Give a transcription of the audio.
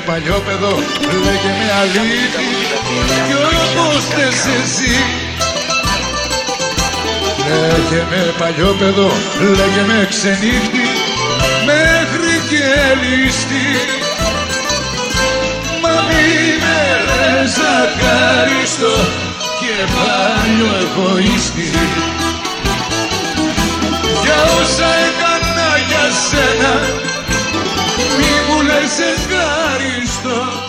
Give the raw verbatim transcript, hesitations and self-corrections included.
παλιό παιδό, λέγε με αλήθεια κι όπως θες εσύ. Λέγε με παλιό παιδό, λέγε με ξενύχτη μέχρι και ληστή. Μα μη με λες ακάριστο και παλιό εγωίστη. Για όσα έκανα για σένα μη μου λες ευχαριστώ.